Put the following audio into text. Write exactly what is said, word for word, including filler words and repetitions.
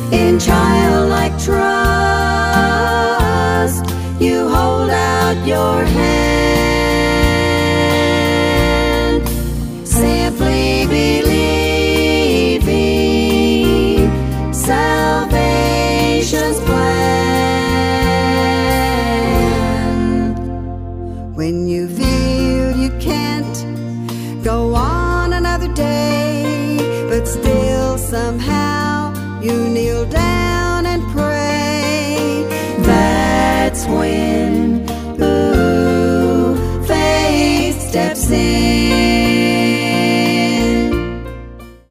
In childlike trust, you hold out your hand, simply believing salvation's plan. When you